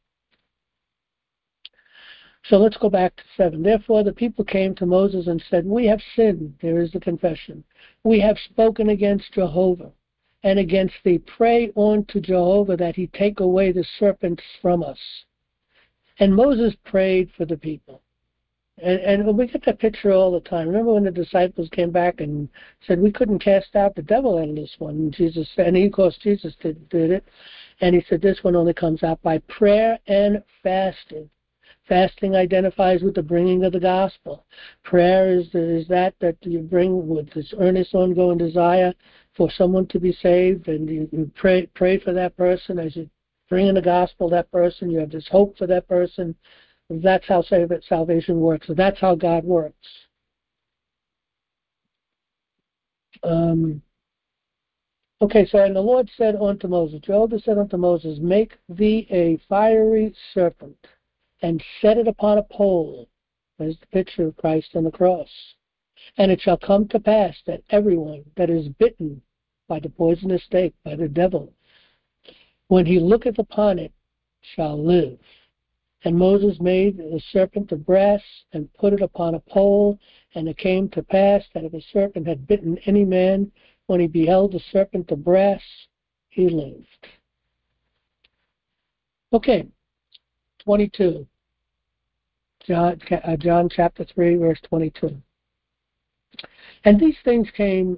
So let's go back to 7. Therefore the people came to Moses and said, we have sinned. There is the confession. We have spoken against Jehovah and against thee. Pray on to Jehovah that he take away the serpents from us. And Moses prayed for the people. And we get that picture all the time. Remember when the disciples came back and said, we couldn't cast out the devil out of this one. And Jesus said, and of course Jesus did it. And he said, this one only comes out by prayer and fasting. Fasting identifies with the bringing of the gospel. Prayer is that you bring with this earnest, ongoing desire for someone to be saved, and you pray for that person as you bring in the gospel. That person, you have this hope for that person. That's how salvation works. That's how God works. Okay, so and the Lord said unto Moses, Jehovah said unto Moses, make thee a fiery serpent, and set it upon a pole. There's the picture of Christ on the cross. And it shall come to pass that everyone that is bitten by the poisonous snake, by the devil, when he looketh upon it, shall live. And Moses made a serpent of brass, and put it upon a pole. And it came to pass that if a serpent had bitten any man, when he beheld the serpent of brass, he lived. Okay. 22. John chapter 3, verse 22. And these things came,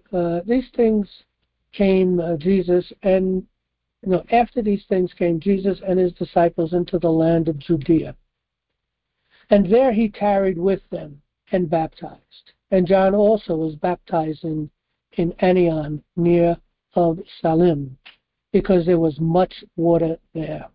Jesus, and after these things came Jesus and his disciples into the land of Judea. And there he tarried with them and baptized. And John also was baptized in Aenon near of Salim, because there was much water there.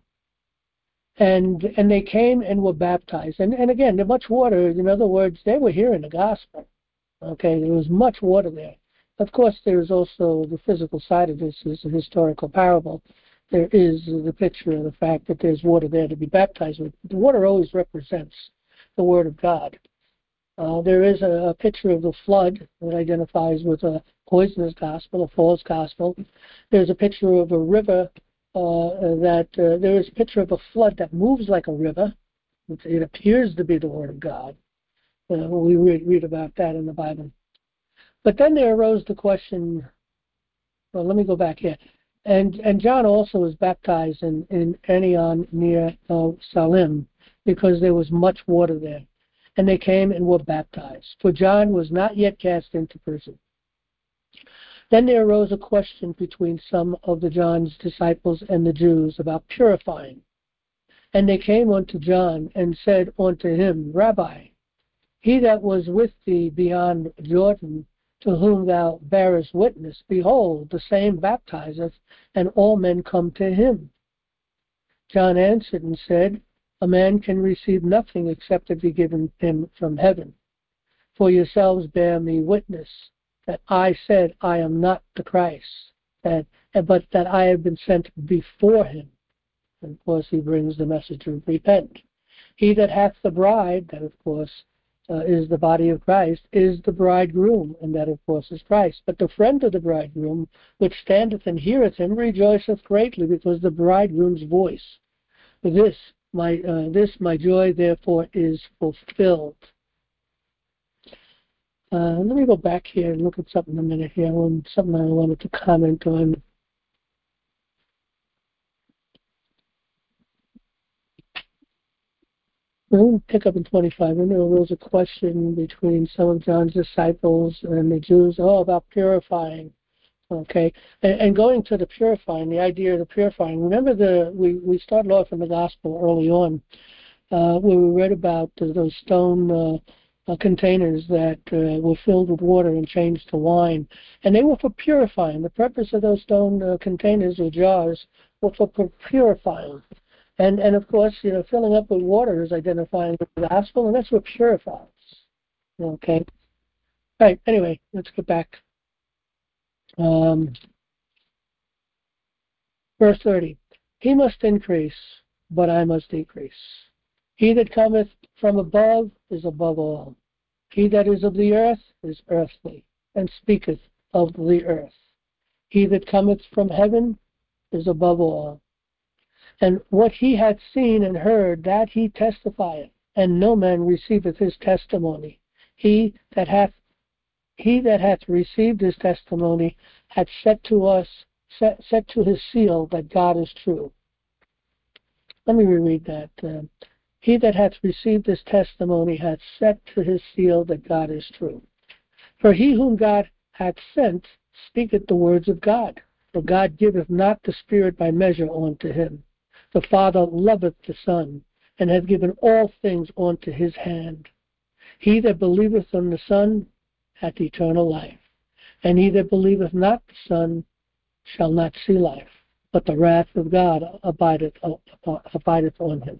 And they came and were baptized. And again, the much water, in other words, they were hearing the gospel. Okay, there was much water there. Of course, there is also the physical side of this. Is a historical parable. There is the picture of the fact that there's water there to be baptized with. The water always represents the Word of God. There is a picture of the flood that identifies with a poisonous gospel, a false gospel. There's a picture of a river there is a picture of a flood that moves like a river. It appears to be the Word of God. We read about that in the Bible. But then there arose the question, well, let me go back here. And John also was baptized in Aenon near Salim, because there was much water there. And they came and were baptized, for John was not yet cast into prison. Then there arose a question between some of the John's disciples and the Jews about purifying. And they came unto John and said unto him, Rabbi, he that was with thee beyond Jordan, to whom thou bearest witness, behold, the same baptizeth, and all men come to him. John answered and said, a man can receive nothing except it be given him from heaven. For yourselves bear me witness that I said I am not the Christ, but that I have been sent before him. And of course he brings the message of repent. He that hath the bride, that of course is the body of Christ, is the bridegroom, and that of course is Christ. But the friend of the bridegroom, which standeth and heareth him, rejoiceth greatly, because the bridegroom's voice. This my joy therefore is fulfilled. Let me go back here and look at something a minute here. Something I wanted to comment on. We'll pick up in 25. I know there was a question between some of John's disciples and the Jews, about purifying. Okay, and going to the purifying, the idea of the purifying. Remember, we started off in the gospel early on, where we read about those stone containers that were filled with water and changed to wine, and they were for purifying. The purpose of those stone containers or jars were for purifying, and of course, filling up with water is identifying the gospel, and that's what purifies. Okay, all right. Anyway, let's get back. Verse 30, he must increase, but I must decrease. He that cometh from above is above all. He that is of the earth is earthly, and speaketh of the earth. He that cometh from heaven is above all. And what he hath seen and heard, that he testifieth, and no man receiveth his testimony. He that hath received his testimony hath set to his seal that God is true. Let me reread that. He that hath received his testimony hath set to his seal that God is true. For he whom God hath sent speaketh the words of God. For God giveth not the Spirit by measure unto him. The Father loveth the Son, and hath given all things unto his hand. He that believeth on the Son hath eternal life, and he that believeth not the Son shall not see life, but the wrath of God abideth on him.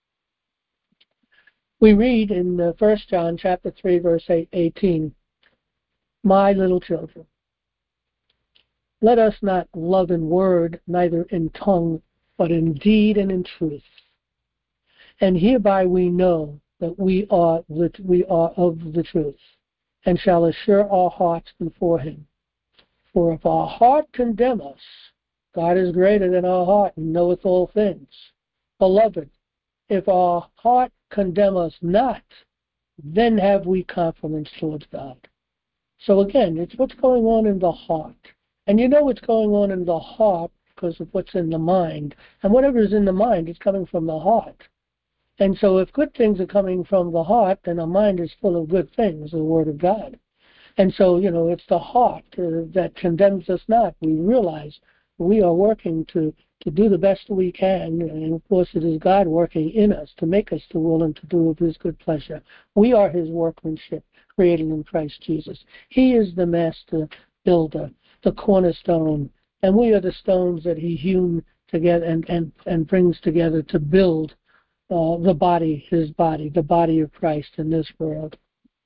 We read in 1 John chapter 3, verse 18, my little children, let us not love in word, neither in tongue, but in deed and in truth. And hereby we know that we are of the truth, and shall assure our hearts before him. For if our heart condemn us, God is greater than our heart and knoweth all things. Beloved, if our heart condemn us not, then have we confidence towards God. So again, it's what's going on in the heart. And you know what's going on in the heart because of what's in the mind. And whatever is in the mind is coming from the heart. And so if good things are coming from the heart, then our mind is full of good things, the Word of God. And so, it's the heart that condemns us not. We realize we are working to do the best we can, and of course it is God working in us to make us to will and to do of his good pleasure. We are his workmanship, created in Christ Jesus. He is the master builder, the cornerstone, and we are the stones that he hewn together and brings together to build the body, his body, the body of Christ in this world.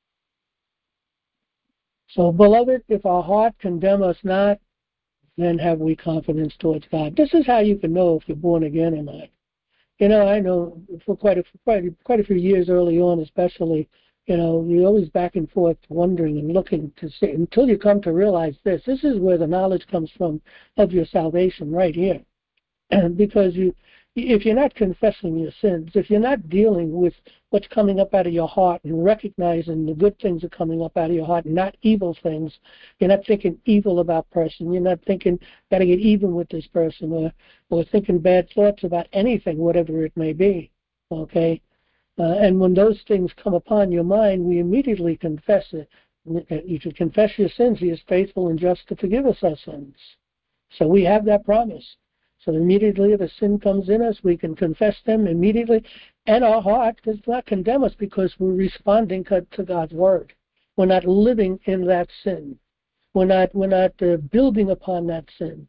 So, beloved, if our heart condemn us not, then have we confidence towards God. This is how you can know if you're born again or not. I know for quite a few years early on, especially, you're always back and forth wondering and looking to see until you come to realize this. This is where the knowledge comes from of your salvation right here. Because if you're not confessing your sins, if you're not dealing with what's coming up out of your heart and recognizing the good things are coming up out of your heart, not evil things, you're not thinking evil about person, you're not thinking, got to get even with this person, or thinking bad thoughts about anything, whatever it may be, okay? And when those things come upon your mind, we immediately confess it. You should confess your sins. He is faithful and just to forgive us our sins. So we have that promise. So immediately if a sin comes in us, we can confess them immediately. And our heart does not condemn us because we're responding to God's word. We're not living in that sin. We're not building upon that sin.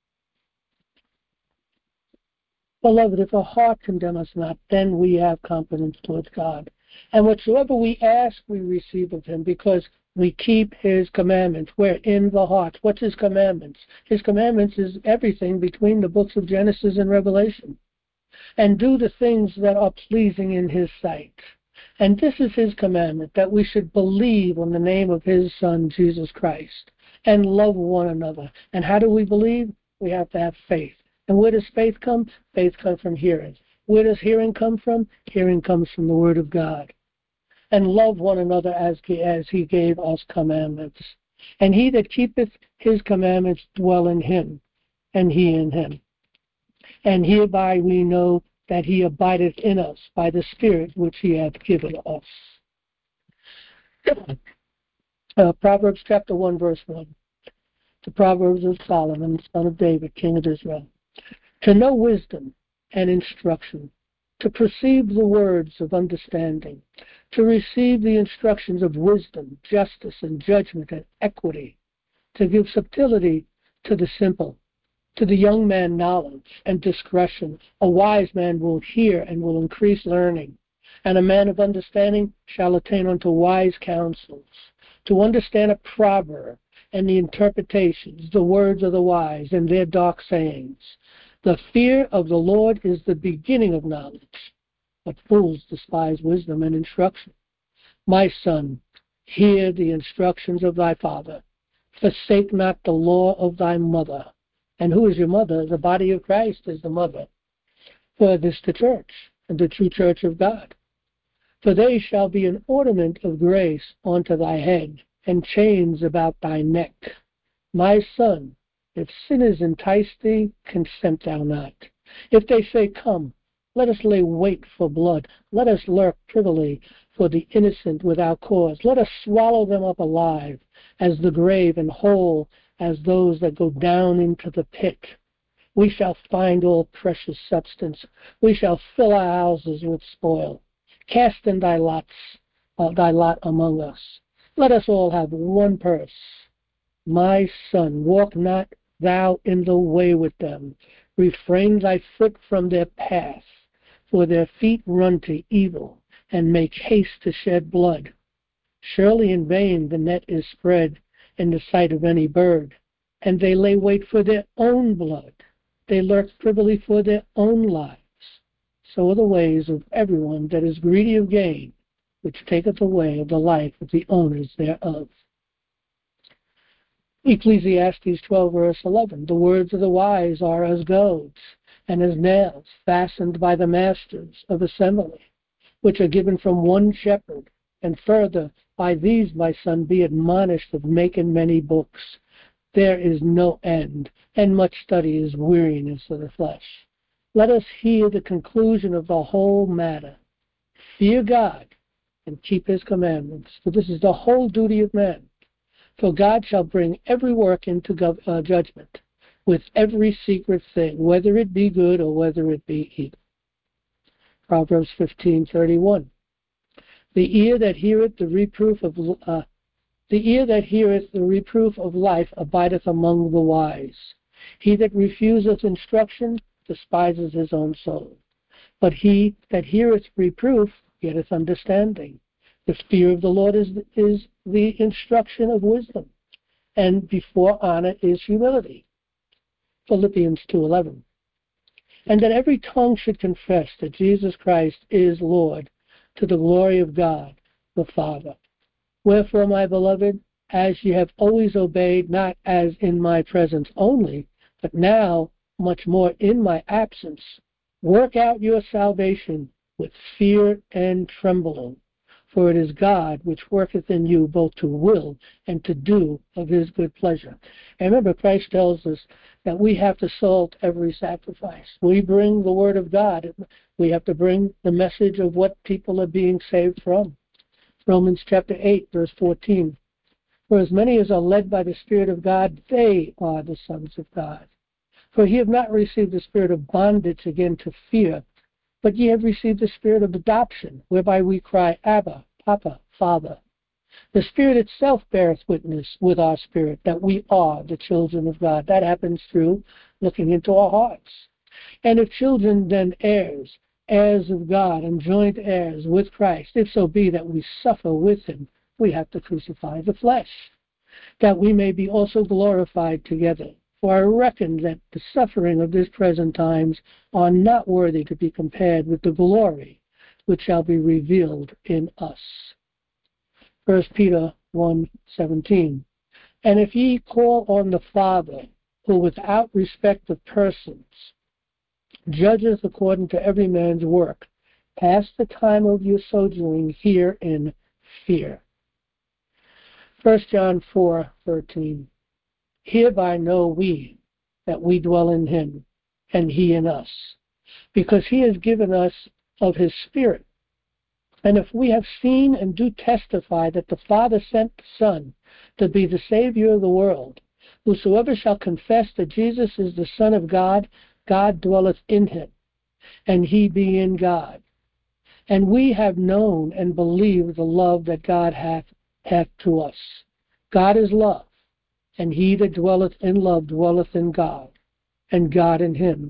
Beloved, if our heart condemn us not, then we have confidence towards God. And whatsoever we ask, we receive of him, because we keep his commandments. We're in the heart. What's his commandments? His commandments is everything between the books of Genesis and Revelation. And do the things that are pleasing in his sight. And this is his commandment, that we should believe on the name of his Son, Jesus Christ, and love one another. And how do we believe? We have to have faith. And where does faith come? Faith comes from hearing. Where does hearing come from? Hearing comes from the Word of God. and love one another as he gave us commandments. And he that keepeth his commandments dwell in him, and he in him. And hereby we know that he abideth in us by the Spirit which he hath given us. Proverbs chapter 1, verse 1. The Proverbs of Solomon, son of David, king of Israel. To know wisdom and instruction, to perceive the words of understanding, to receive the instructions of wisdom, justice, and judgment, and equity, to give subtlety to the simple, to the young man knowledge and discretion. A wise man will hear and will increase learning, and a man of understanding shall attain unto wise counsels. To understand a proverb and the interpretations, the words of the wise and their dark sayings. The fear of the Lord is the beginning of knowledge, but fools despise wisdom and instruction. My son, hear the instructions of thy father. Forsake not the law of thy mother. And who is your mother? The body of Christ is the mother. For this the church, and the true church of God. For they shall be an ornament of grace unto thy head, and chains about thy neck. My son, if sinners entice thee, consent thou not. If they say, Come, let us lay wait for blood. Let us lurk privily for the innocent without cause. Let us swallow them up alive, as the grave, and whole as those that go down into the pit. We shall find all precious substance. We shall fill our houses with spoil. Cast in thy lot among us. Let us all have one purse. My son, walk not thou in the way with them. Refrain thy foot from their path, for their feet run to evil, and make haste to shed blood. Surely in vain the net is spread in the sight of any bird, and they lay wait for their own blood. They lurk privily for their own lives. So are the ways of everyone that is greedy of gain, which taketh away the life of the owners thereof. Ecclesiastes 12, verse 11. The words of the wise are as goads, and as nails fastened by the masters of assembly, which are given from one shepherd. And further, by these, my son, be admonished of making many books. There is no end, and much study is weariness of the flesh. Let us hear the conclusion of the whole matter. Fear God, and keep his commandments, for this is the whole duty of man. For God shall bring every work into judgment, with every secret thing, whether it be good or whether it be evil. Proverbs 15:31. The ear that heareth the reproof of life abideth among the wise. He that refuseth instruction despises his own soul. But he that heareth reproof getteth understanding. The fear of the Lord is the instruction of wisdom, and before honor is humility. Philippians 2:11. And that every tongue should confess that Jesus Christ is Lord, to the glory of God the Father. Wherefore, my beloved, as ye have always obeyed, not as in my presence only, but now much more in my absence, work out your salvation with fear and trembling. For it is God which worketh in you both to will and to do of his good pleasure. And remember, Christ tells us that we have to salt every sacrifice. We bring the word of God. We have to bring the message of what people are being saved from. Romans chapter 8, verse 14. For as many as are led by the Spirit of God, they are the sons of God. For ye have not received the spirit of bondage again to fear, but ye have received the spirit of adoption, whereby we cry, Abba, Papa, Father. The Spirit itself beareth witness with our spirit that we are the children of God. That happens through looking into our hearts. And if children, then heirs, heirs of God, and joint heirs with Christ, if so be that we suffer with him, we have to crucify the flesh, that we may be also glorified together. For I reckon that the suffering of this present times are not worthy to be compared with the glory which shall be revealed in us. 1 Peter 1:17. And if ye call on the Father, who without respect of persons judgeth according to every man's work, Pass the time of your sojourning here in fear. 1 John 4:13. Hereby know we that we dwell in him, and he in us, because he has given us of his Spirit. And if we have seen and do testify that the Father sent the Son to be the Savior of the world, whosoever shall confess that Jesus is the Son of God, God dwelleth in him, and he be in God. And we have known and believed the love that God hath to us. God is love, and he that dwelleth in love dwelleth in God, and God in him.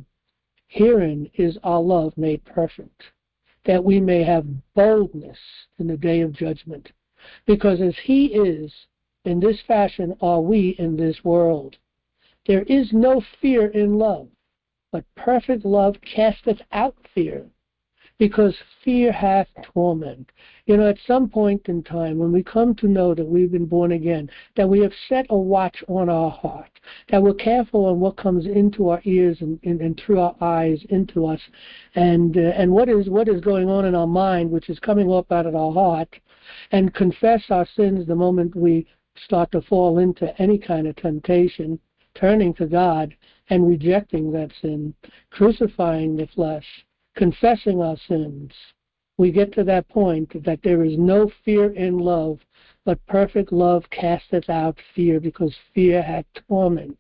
Herein is our love made perfect, that we may have boldness in the day of judgment. Because as he is, in this fashion are we in this world. There is no fear in love, but perfect love casteth out fear, because fear hath torment. At some point in time, when we come to know that we've been born again, that we have set a watch on our heart, that we're careful on what comes into our ears and through our eyes into us, and what is going on in our mind, which is coming up out of our heart, and confess our sins the moment we start to fall into any kind of temptation, turning to God and rejecting that sin, crucifying the flesh, confessing our sins. We get to that point that there is no fear in love, but perfect love casteth out fear, because fear hath torment.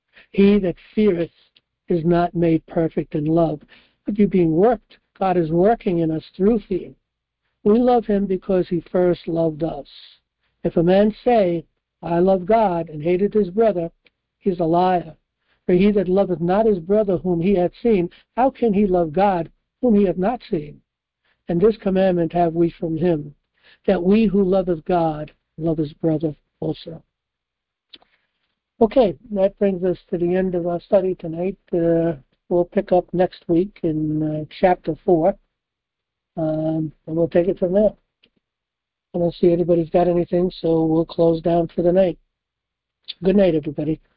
He that feareth is not made perfect in love. But you're being worked. God is working in us through fear. We love him because he first loved us. If a man say, I love God, and hated his brother, he is a liar. For he that loveth not his brother whom he hath seen, how can he love God whom he hath not seen? And this commandment have we from him, that we who loveth God love his brother also. Okay, that brings us to the end of our study tonight. We'll pick up next week in chapter 4, and we'll take it from there. I don't see anybody's got anything, so we'll close down for the night. Good night, everybody.